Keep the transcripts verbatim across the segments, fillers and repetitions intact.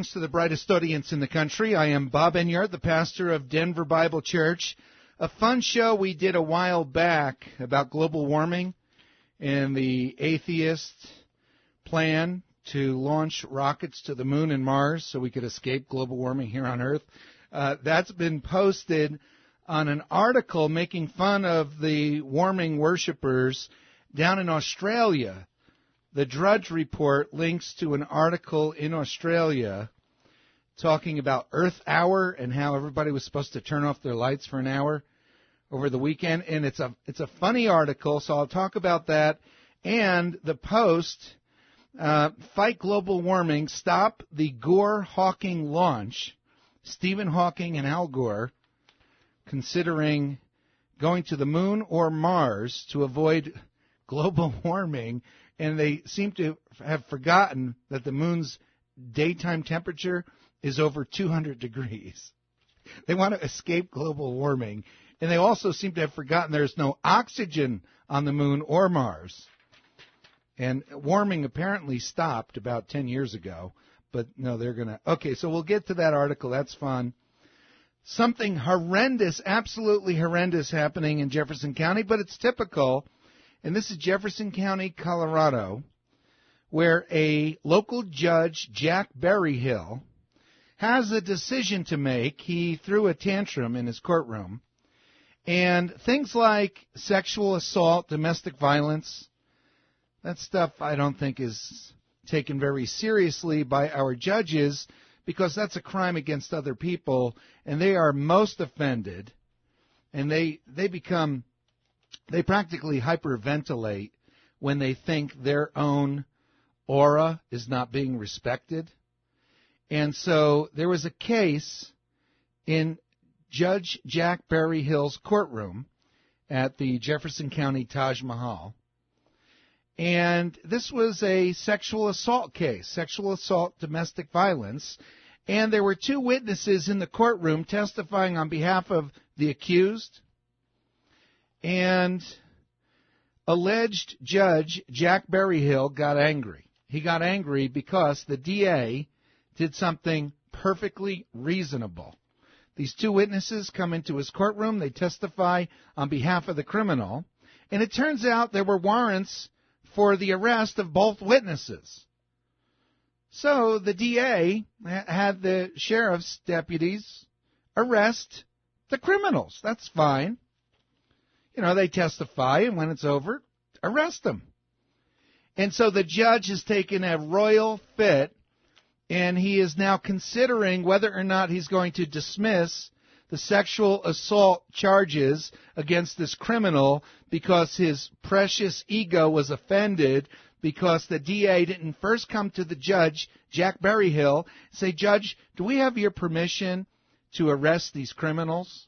Greetings to the brightest audience in the country. I am Bob Enyart, the pastor of Denver Bible Church. A fun show we did a while back about global warming and the atheist plan to launch rockets to the moon and Mars so we could escape global warming here on Earth. Uh, that's been posted on an article making fun of the warming worshipers down in Australia. The Drudge Report links to an article in Australia talking about Earth Hour and how everybody was supposed to turn off their lights for an hour over the weekend. And it's a it's a funny article, so I'll talk about that. And the Post, uh, Fight Global Warming, Stop the Gore-Hawking Launch. Stephen Hawking and Al Gore considering going to the moon or Mars to avoid global warming. And they seem to have forgotten that the moon's daytime temperature is over two hundred degrees. They want to escape global warming. And they also seem to have forgotten there's no oxygen on the moon or Mars. And warming apparently stopped about ten years ago. But no, they're going to... Okay, so we'll get to that article. That's fun. Something horrendous, absolutely horrendous happening in Jefferson County, but it's typical. And this is Jefferson County, Colorado, where a local judge, Jack Berryhill, has a decision to make. He threw a tantrum in his courtroom. And things like sexual assault, domestic violence, that stuff I don't think is taken very seriously by our judges because that's a crime against other people, and they are most offended, and they they become... They practically hyperventilate when they think their own aura is not being respected. And so there was a case in Judge Jack Berryhill's courtroom at the Jefferson County Taj Mahal. And this was a sexual assault case, sexual assault, domestic violence. And there were two witnesses in the courtroom testifying on behalf of the accused. And alleged Judge Jack Berryhill got angry. He got angry because the D A did something perfectly reasonable. These two witnesses come into his courtroom. They testify on behalf of the criminal. And it turns out there were warrants for the arrest of both witnesses. So the D A had the sheriff's deputies arrest the criminals. That's fine. You know, they testify, and when it's over, arrest them. And so the judge has taken a royal fit, and he is now considering whether or not he's going to dismiss the sexual assault charges against this criminal because his precious ego was offended because the D A didn't first come to the judge, Jack Berryhill, and say, Judge, do we have your permission to arrest these criminals?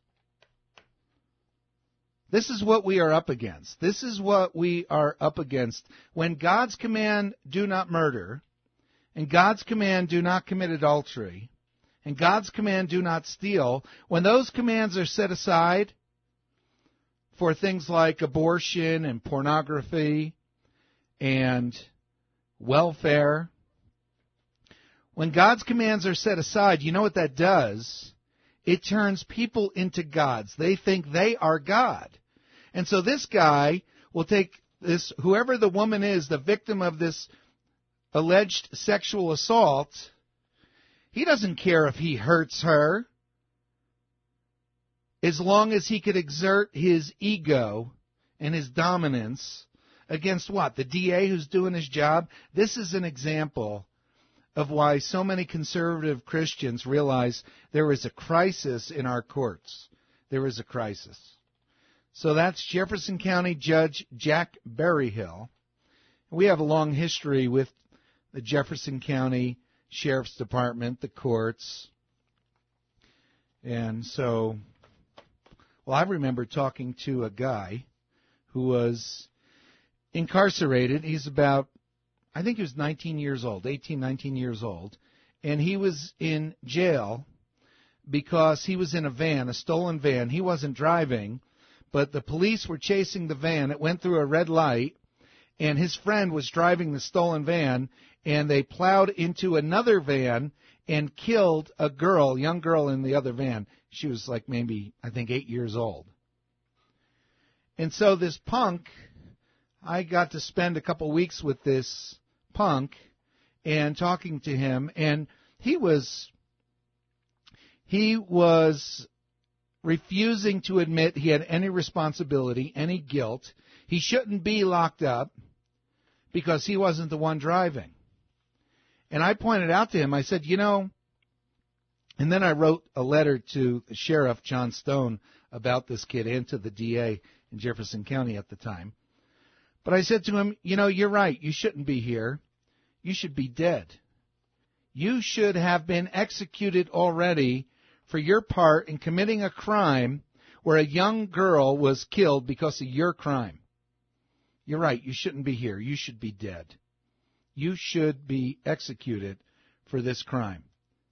This is what we are up against. This is what we are up against. When God's command, do not murder, and God's command, do not commit adultery, and God's command, do not steal, when those commands are set aside for things like abortion and pornography and welfare, when God's commands are set aside, you know what that does? It turns people into gods. They think they are God. And so this guy will take this, whoever the woman is, the victim of this alleged sexual assault, he doesn't care if he hurts her, as long as he could exert his ego and his dominance against what? The D A who's doing his job? This is an example of why so many conservative Christians realize there is a crisis in our courts. There is a crisis. So that's Jefferson County Judge Jack Berryhill. We have a long history with the Jefferson County Sheriff's Department, the courts. And so, well, I remember talking to a guy who was incarcerated. He's about, I think he was nineteen years old, eighteen, nineteen years old. And he was in jail because he was in a van, a stolen van. He wasn't driving, but the police were chasing the van. It went through a red light, and his friend was driving the stolen van, and they plowed into another van, and killed a girl, young girl in the other van. She was like maybe, I think, eight years old. And so this punk, I got to spend a couple weeks with this punk and talking to him, and he was he was refusing to admit he had any responsibility, any guilt. He shouldn't be locked up because he wasn't the one driving. And I pointed out to him, I said, you know, and then I wrote a letter to the sheriff, John Stone, about this kid and to the D A in Jefferson County at the time. But I said to him, you know, you're right. You shouldn't be here. You should be dead. You should have been executed already for your part in committing a crime where a young girl was killed because of your crime. You're right. You shouldn't be here. You should be dead. You should be executed for this crime.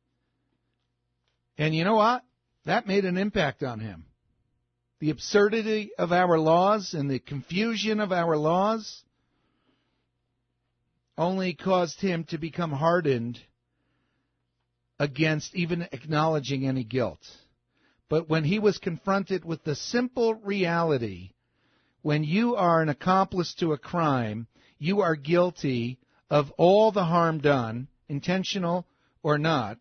And you know what? That made an impact on him. The absurdity of our laws and the confusion of our laws only caused him to become hardened against even acknowledging any guilt. But when he was confronted with the simple reality, when you are an accomplice to a crime, you are guilty of all the harm done, intentional or not.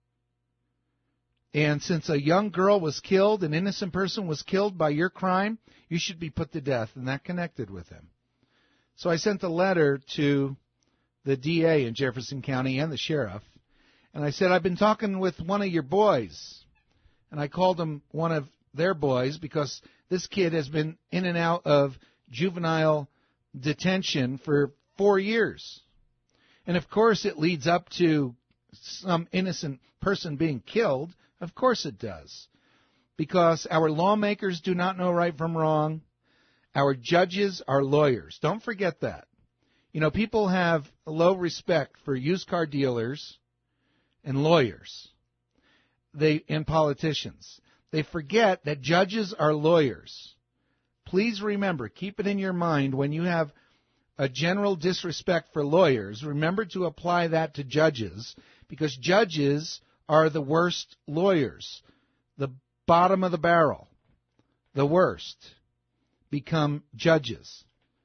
And since a young girl was killed, an innocent person was killed by your crime, you should be put to death. And that connected with him. So I sent a letter to the D A in Jefferson County and the sheriff. And I said, I've been talking with one of your boys. And I called him one of their boys because this kid has been in and out of juvenile detention for four years. And of course it leads up to some innocent person being killed. Of course it does. Because our lawmakers do not know right from wrong. Our judges are lawyers. Don't forget that. You know, people have low respect for used car dealers and lawyers, they and politicians. They forget that judges are lawyers. Please remember, keep it in your mind when you have a general disrespect for lawyers, remember to apply that to judges, because judges are the worst lawyers. The bottom of the barrel, the worst, become judges.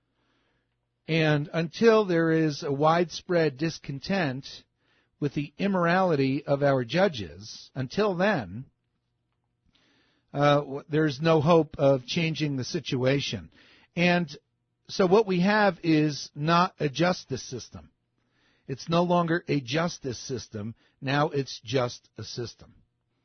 And until there is a widespread discontent with the immorality of our judges, until then, uh, there's no hope of changing the situation. And so what we have is not a justice system. It's no longer a justice system. Now it's just a system.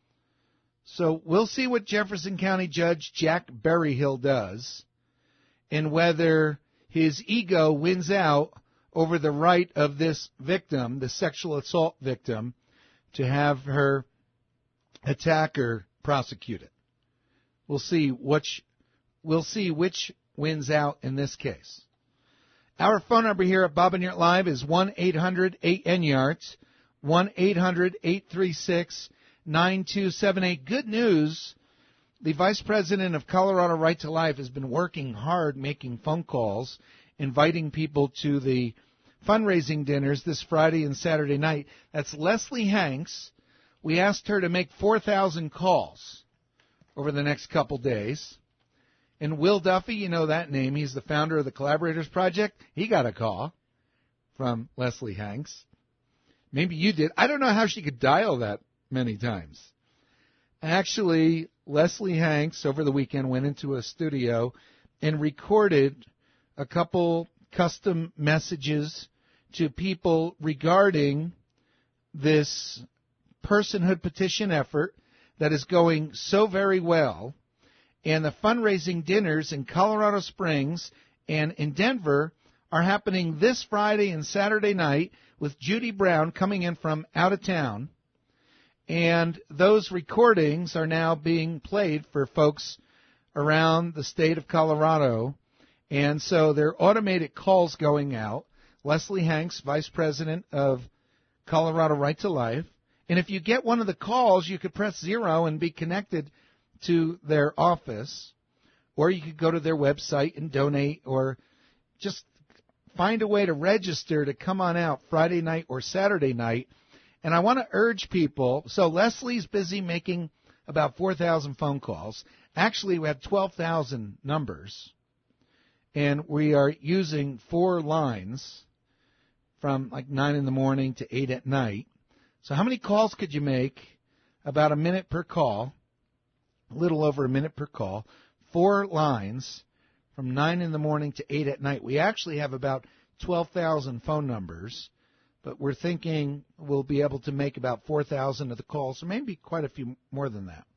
So we'll see what Jefferson County Judge Jack Berryhill does and whether his ego wins out over the right of this victim, the sexual assault victim, to have her attacker prosecuted. We'll see which, we'll see which wins out in this case. Our phone number here at Bob and Yart Live is one eight hundred eight N Y A R T, one eight hundred eight three six nine two seven eight. Good news, the Vice President of Colorado Right to Life has been working hard making phone calls, inviting people to the fundraising dinners this Friday and Saturday night. That's Leslie Hanks. We asked her to make four thousand calls over the next couple days. And Will Duffy, you know that name. He's the founder of the Collaborators Project. He got a call from Leslie Hanks. Maybe you did. I don't know how she could dial that many times. Actually, Leslie Hanks over the weekend went into a studio and recorded a couple custom messages to people regarding this personhood petition effort that is going so very well. And the fundraising dinners in Colorado Springs and in Denver are happening this Friday and Saturday night with Judy Brown coming in from out of town. And those recordings are now being played for folks around the state of Colorado. And so there are automated calls going out. Leslie Hanks, Vice President of Colorado Right to Life. And if you get one of the calls, you could press zero and be connected to their office, or you could go to their website and donate, or just find a way to register to come on out Friday night or Saturday night And I want to urge people, so Leslie's busy making about four thousand phone calls. Actually, we have twelve thousand numbers, and we are using four lines from like nine in the morning to eight at night. So how many calls could you make? About a minute per call, a little over a minute per call, four lines from nine in the morning to eight at night. We actually have about twelve thousand phone numbers, but we're thinking we'll be able to make about four thousand of the calls, or maybe quite a few more than that.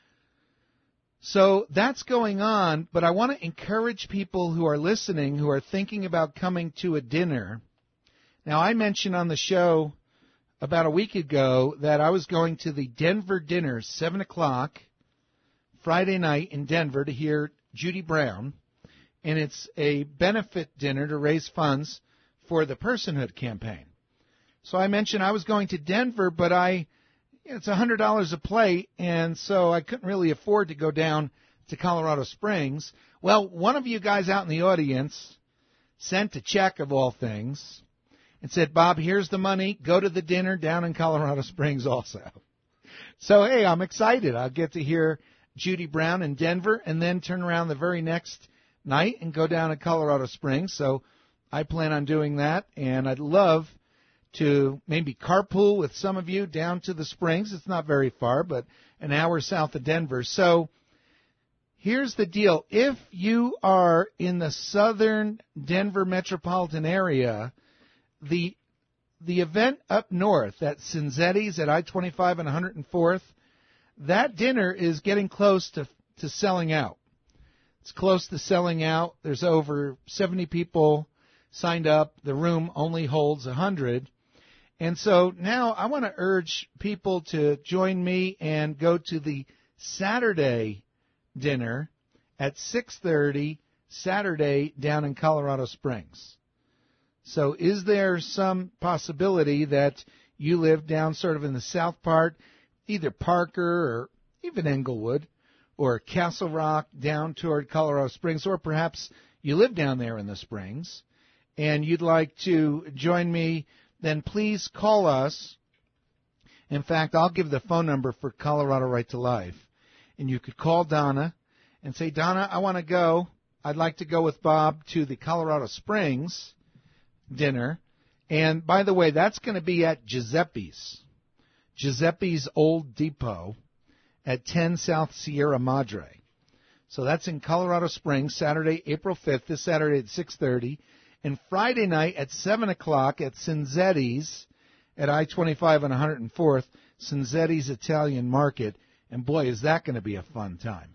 So that's going on, but I want to encourage people who are listening, who are thinking about coming to a dinner. Now, I mentioned on the show about a week ago that I was going to the Denver dinner, seven o'clock, Friday night in Denver to hear Judy Brown, and it's a benefit dinner to raise funds for the Personhood campaign. So I mentioned I was going to Denver, but I it's one hundred dollars a plate, and so I couldn't really afford to go down to Colorado Springs. Well, one of you guys out in the audience sent a check, of all things, and said, Bob, here's the money. Go to the dinner down in Colorado Springs also. So, hey, I'm excited. I'll get to hear Judy Brown in Denver and then turn around the very next night and go down to Colorado Springs. So I plan on doing that, and I'd love to maybe carpool with some of you down to the Springs. It's not very far, but an hour south of Denver. So here's the deal. If you are in the southern Denver metropolitan area, the the event up north at Cinzetti's at I twenty-five and one hundred fourth, that dinner is getting close to, to selling out. It's close to selling out. There's over seventy people signed up. The room only holds one hundred. And so now I want to urge people to join me and go to the Saturday dinner at six thirty Saturday down in Colorado Springs. So is there some possibility that you live down sort of in the south part, either Parker or even Englewood or Castle Rock down toward Colorado Springs, or perhaps you live down there in the Springs and you'd like to join me? Then please call us. In fact, I'll give the phone number for Colorado Right to Life. And you could call Donna and say, Donna, I want to go. I'd like to go with Bob to the Colorado Springs dinner. And by the way, that's going to be at Giuseppe's. Giuseppe's Old Depot at ten South Sierra Madre. So that's in Colorado Springs, Saturday, April fifth, this Saturday at six thirty. And Friday night at seven o'clock at Cinzetti's at I twenty-five and one hundred fourth, Cinzetti's Italian Market. And boy, is that going to be a fun time.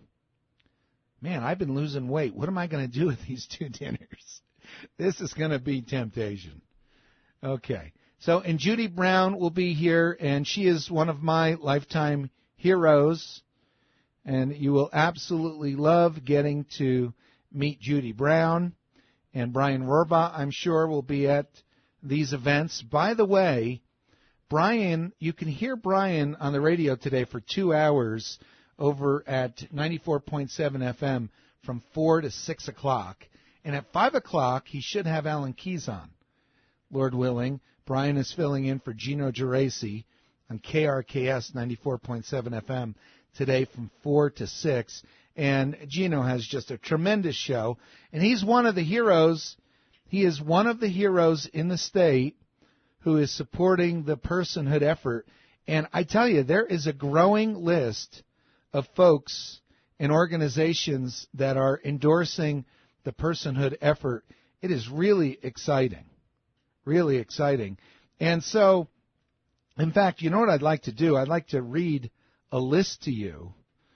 Man, I've been losing weight. What am I going to do with these two dinners? This is going to be temptation. Okay. So, and Judy Brown will be here, and she is one of my lifetime heroes. And you will absolutely love getting to meet Judy Brown. And Brian Rohrbaugh, I'm sure, will be at these events. By the way, Brian, you can hear Brian on the radio today for two hours over at ninety-four point seven F M from four to six o'clock. And at five o'clock, he should have Alan Keyes on, Lord willing. Brian is filling in for Gino Geraci on K R K S ninety-four point seven F M today from four to six. And Gino has just a tremendous show. And he's one of the heroes. He is one of the heroes in the state who is supporting the personhood effort. And I tell you, there is a growing list of folks and organizations that are endorsing the personhood effort. It is really exciting. Really exciting. And so, in fact, you know what I'd like to do? I'd like to read a list to you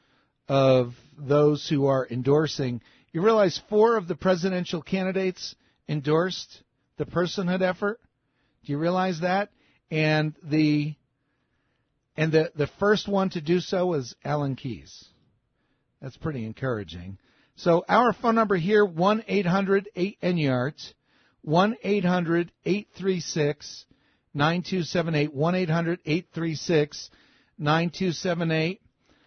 of those who are endorsing. You realize four of the presidential candidates endorsed the personhood effort? Do you realize that? And the and the, the first one to do so was Alan Keyes. That's pretty encouraging. So our phone number here, one eight hundred eight N Y A R T, one eight hundred eight three six nine two seven eight, one eight hundred eight three six nine two seven eight.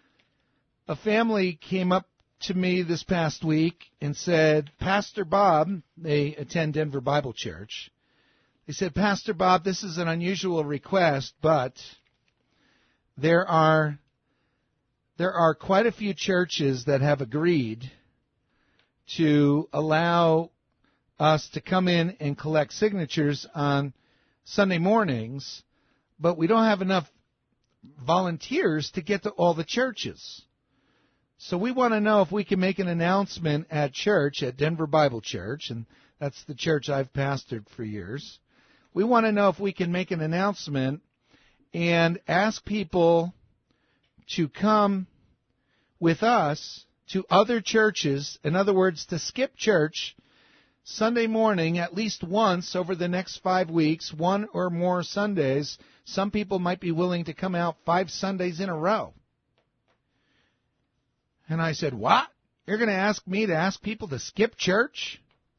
A family came up to me this past week and said, Pastor Bob, they attend Denver Bible Church, They said, Pastor Bob, this is an unusual request, but there are there are quite a few churches that have agreed to allow us to come in and collect signatures on Sunday mornings, but we don't have enough volunteers to get to all the churches. So we want to know if we can make an announcement at church, at Denver Bible Church, and that's the church I've pastored for years. We want to know if we can make an announcement and ask people to come with us to other churches, in other words, to skip church Sunday morning at least once over the next five weeks, one or more Sundays. Some people might be willing to come out five Sundays in a row. And I said, what? You're going to ask me to ask people to skip church?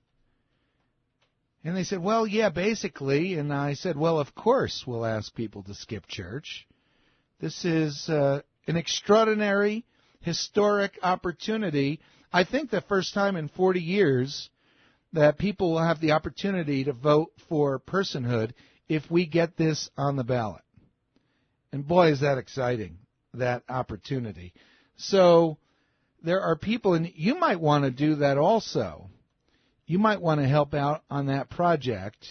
And they said, well, yeah, basically. And I said, well, of course we'll ask people to skip church. This is uh, an extraordinary, historic opportunity. I think the first time in forty years that people will have the opportunity to vote for personhood if we get this on the ballot. And boy, is that exciting, that opportunity. So there are people, and you might want to do that also. You might want to help out on that project.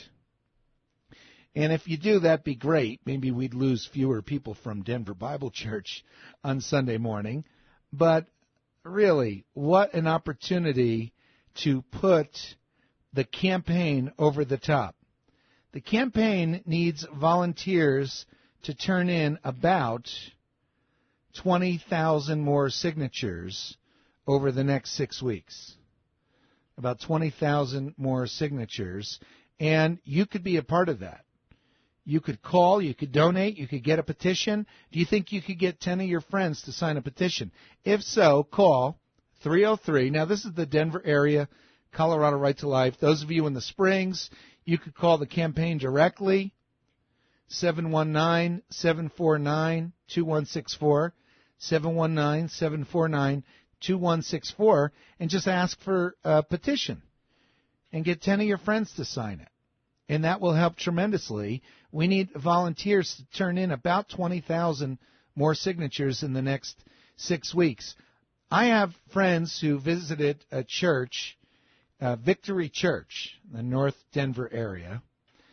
And if you do, that'd be great. Maybe we'd lose fewer people from Denver Bible Church on Sunday morning. But really, what an opportunity to put the campaign over the top. The campaign needs volunteers to turn in about twenty thousand more signatures over the next six weeks. About twenty thousand more signatures, and you could be a part of that. You could call, you could donate, you could get a petition. Do you think you could get ten of your friends to sign a petition? If so, call three oh three. Now, this is the Denver area, Colorado Right to Life. Those of you in the Springs, you could call the campaign directly, seven one nine, seven four nine, two one six four, seven one nine, seven four nine, two one six four, and just ask for a petition and get ten of your friends to sign it. And that will help tremendously. We need volunteers to turn in about twenty thousand more signatures in the next six weeks. I have friends who visited a church, uh, Victory Church, in the North Denver area,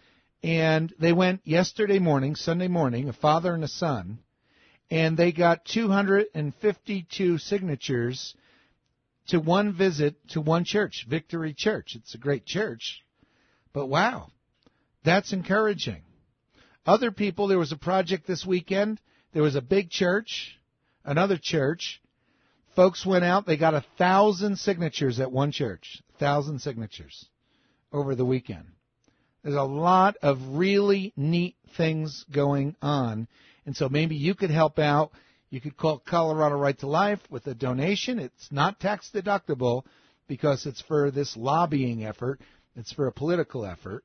and they went yesterday morning, Sunday morning, a father and a son, and they got two hundred fifty-two signatures to one visit to one church, Victory Church. It's a great church, but wow, that's encouraging. Other people, there was a project this weekend. There was a big church, another church. Folks went out. They got a thousand signatures at one church, a thousand signatures over the weekend. There's a lot of really neat things going on. And so maybe you could help out. You could call Colorado Right to Life with a donation. It's not tax deductible because it's for this lobbying effort. It's for a political effort.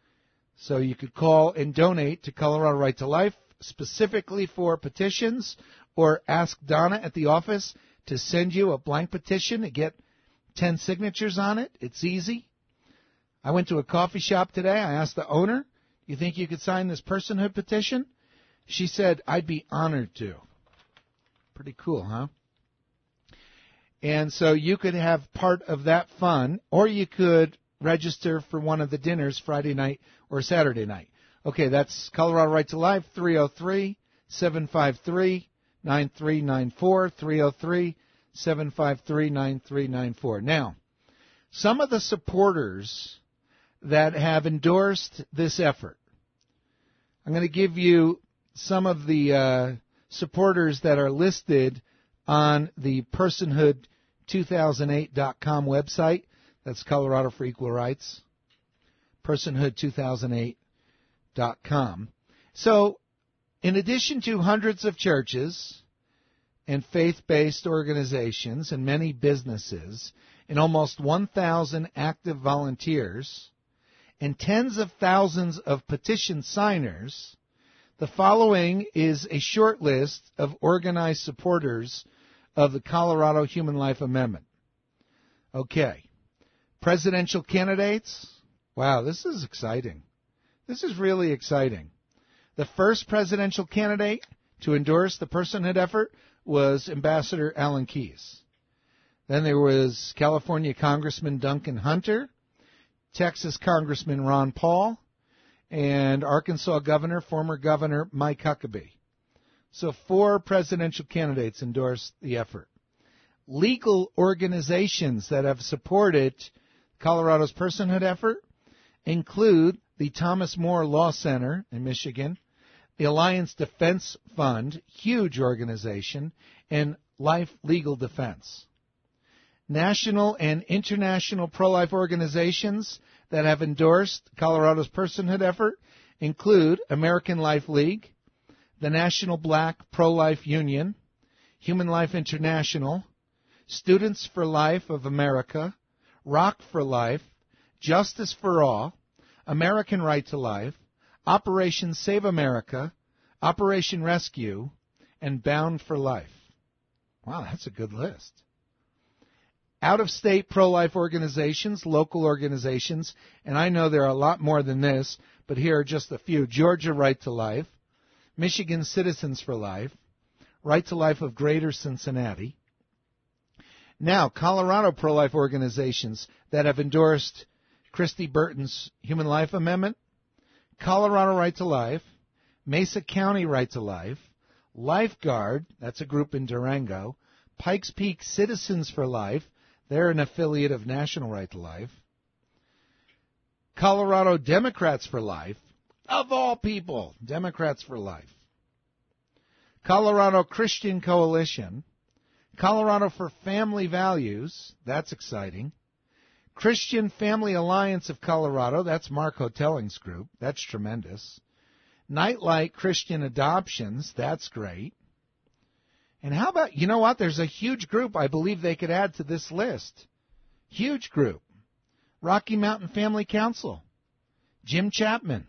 So you could call and donate to Colorado Right to Life specifically for petitions, or ask Donna at the office to send you a blank petition to get ten signatures on it. It's easy. I went to a coffee shop today. I asked the owner, you think you could sign this personhood petition? She said, I'd be honored to. Pretty cool, huh? And so you could have part of that fun, or you could register for one of the dinners Friday night or Saturday night. Okay, that's Colorado Right to Life, three oh three, seven five three, nine three nine four, three oh three, seven five three, nine three nine four. Now, some of the supporters that have endorsed this effort, I'm going to give you some of the uh, supporters that are listed on the personhood two thousand eight dot com website. That's Colorado for Equal Rights, personhood two thousand eight dot com. So, in addition to hundreds of churches and faith-based organizations and many businesses and almost one thousand active volunteers and tens of thousands of petition signers, the following is a short list of organized supporters of the Colorado Human Life Amendment. Okay. Presidential candidates. Wow, this is exciting. This is really exciting. The first presidential candidate to endorse the personhood effort was Ambassador Alan Keyes. Then there was California Congressman Duncan Hunter, Texas Congressman Ron Paul, and Arkansas Governor, former Governor Mike Huckabee. So four presidential candidates endorsed the effort. Legal organizations that have supported Colorado's personhood effort include the Thomas More Law Center in Michigan, the Alliance Defense Fund, huge organization, and Life Legal Defense. National and international pro-life organizations that have endorsed Colorado's personhood effort include American Life League, the National Black Pro-Life Union, Human Life International, Students for Life of America, Rock for Life, Justice for All, American Right to Life, Operation Save America, Operation Rescue, and Bound for Life. Wow, that's a good list. Out-of-state pro-life organizations, local organizations, and I know there are a lot more than this, but here are just a few. Georgia Right to Life, Michigan Citizens for Life, Right to Life of Greater Cincinnati. Now, Colorado pro-life organizations that have endorsed Christy Burton's Human Life Amendment, Colorado Right to Life, Mesa County Right to Life, Lifeguard, that's a group in Durango, Pikes Peak Citizens for Life, they're an affiliate of National Right to Life, Colorado Democrats for Life, of all people, Democrats for Life, Colorado Christian Coalition, Colorado for Family Values, that's exciting, Christian Family Alliance of Colorado, that's Mark Hotelling's group, that's tremendous, Nightlight Christian Adoptions, that's great. And how about, you know what, there's a huge group I believe they could add to this list. Huge group. Rocky Mountain Family Council. Jim Chapman.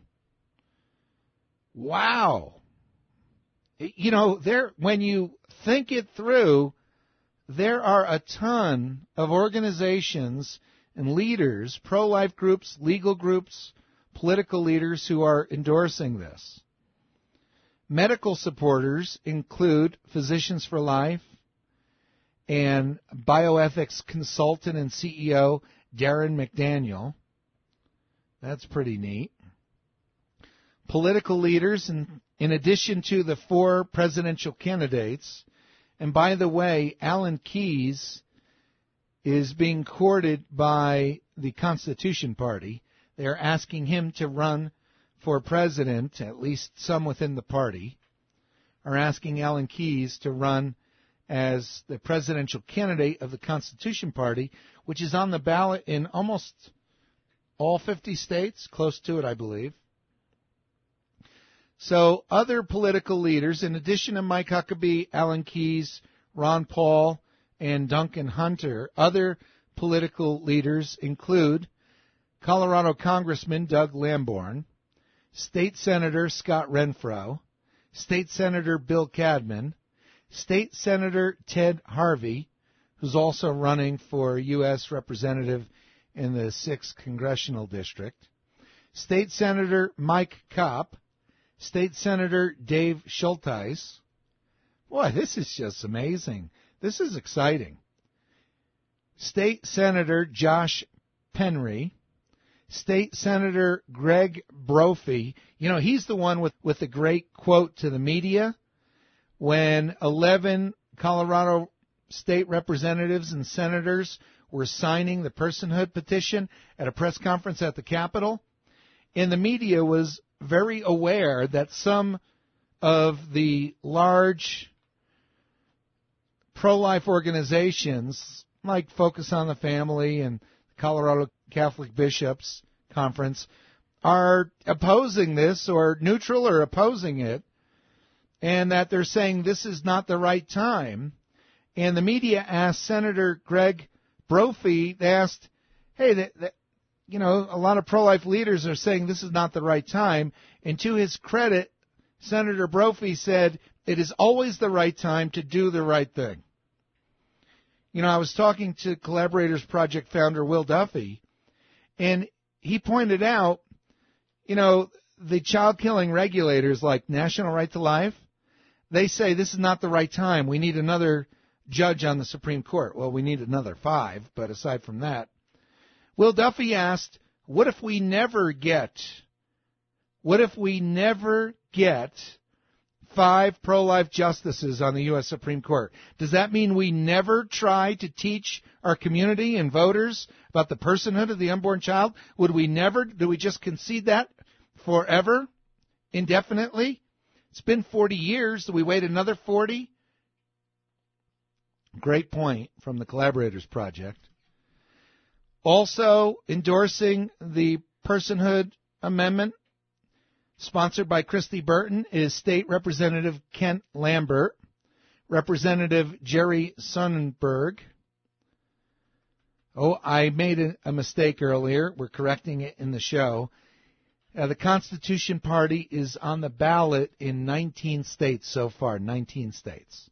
Wow. You know, there, when you think it through, there are a ton of organizations and leaders, pro-life groups, legal groups, political leaders who are endorsing this. Medical supporters include Physicians for Life and bioethics consultant and C E O Darren McDaniel. That's pretty neat. Political leaders, in, in addition to the four presidential candidates, and by the way, Alan Keyes is being courted by the Constitution Party. They're asking him to run for president, at least some within the party, are asking Alan Keyes to run as the presidential candidate of the Constitution Party, which is on the ballot in almost all fifty states, close to it, I believe. So other political leaders, in addition to Mike Huckabee, Alan Keyes, Ron Paul, and Duncan Hunter, other political leaders include Colorado Congressman Doug Lamborn, State Senator Scott Renfro, State Senator Bill Cadman, State Senator Ted Harvey, who's also running for U S Representative in the sixth Congressional District, State Senator Mike Kopp, State Senator Dave Schulteis. Boy, this is just amazing. This is exciting. State Senator Josh Penry, State Senator Greg Brophy. You know, he's the one with, with the great quote to the media when eleven Colorado state representatives and senators were signing the personhood petition at a press conference at the Capitol. And the media was very aware that some of the large pro-life organizations, like Focus on the Family and Colorado Catholic Bishops Conference, are opposing this or neutral or opposing it, and that they're saying this is not the right time. And the media asked Senator Greg Brophy, they asked, hey, the, the, you know, a lot of pro-life leaders are saying this is not the right time. And to his credit, Senator Brophy said, it is always the right time to do the right thing. You know, I was talking to Collaborators Project founder Will Duffy, and he pointed out, you know, the child-killing regulators like National Right to Life, they say this is not the right time. We need another judge on the Supreme Court. Well, we need another five, but aside from that. Will Duffy asked, what if we never get, what if we never get five pro-life justices on the U S Supreme Court? Does that mean we never try to teach our community and voters about the personhood of the unborn child? Would we never, do we just concede that forever, indefinitely? It's been forty years. Do we wait another forty? Great point from the Collaborators Project. Also endorsing the Personhood Amendment, sponsored by Christy Burton, is State Representative Kent Lambert, Representative Jerry Sonnenberg. Oh, I made a, a mistake earlier. We're correcting it in the show. Uh, the Constitution Party is on the ballot in nineteen states so far, nineteen states.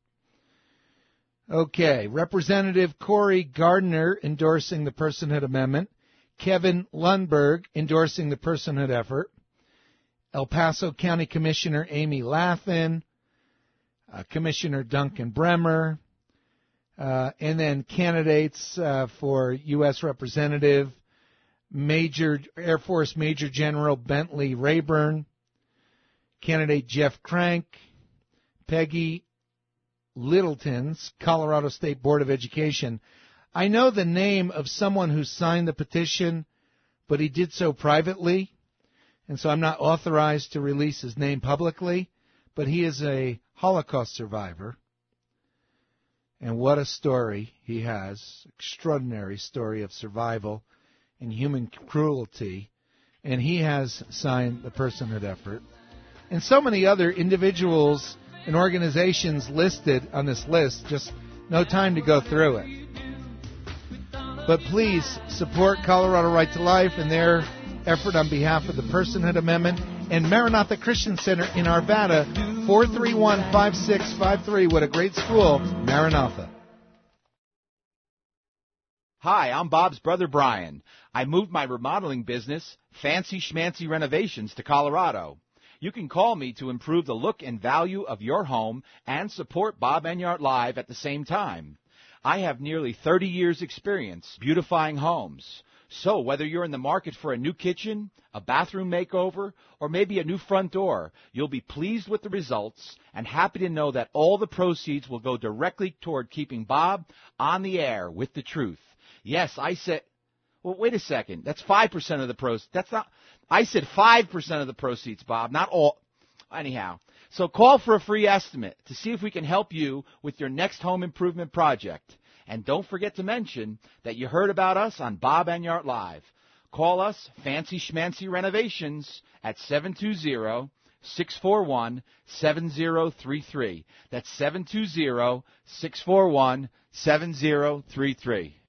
Okay, Representative Cory Gardner endorsing the Personhood Amendment, Kevin Lundberg endorsing the Personhood effort, El Paso County Commissioner Amy Lathin, uh, Commissioner Duncan Bremer, uh, and then candidates uh, for U S Representative Major Air Force Major General Bentley Rayburn, candidate Jeff Crank, Peggy Littleton's Colorado State Board of Education. I know the name of someone who signed the petition, but he did so privately, and so I'm not authorized to release his name publicly, but he is a Holocaust survivor. And what a story he has, extraordinary story of survival and human cruelty, and he has signed the Personhood effort. And so many other individuals and organizations listed on this list, just no time to go through it. But please support Colorado Right to Life and their effort on behalf of the Personhood Amendment and Maranatha Christian Center in Arvada, four three one, five six five three. What a great school, Maranatha. Hi, I'm Bob's brother Brian. I moved my remodeling business, Fancy Schmancy Renovations, to Colorado. You can call me to improve the look and value of your home and support Bob Enyart Live at the same time. I have nearly thirty years experience beautifying homes. So whether you're in the market for a new kitchen, a bathroom makeover, or maybe a new front door, you'll be pleased with the results and happy to know that all the proceeds will go directly toward keeping Bob on the air with the truth. Yes, I said, well, wait a second. That's five percent of the proceeds. That's not, I said five percent of the proceeds, Bob, not all. Anyhow, so call for a free estimate to see if we can help you with your next home improvement project. And don't forget to mention that you heard about us on Bob Enyart Live. Call us, Fancy Schmancy Renovations, at seven two zero, six four one, seven zero three three. That's seven two zero, six four one, seven zero three three.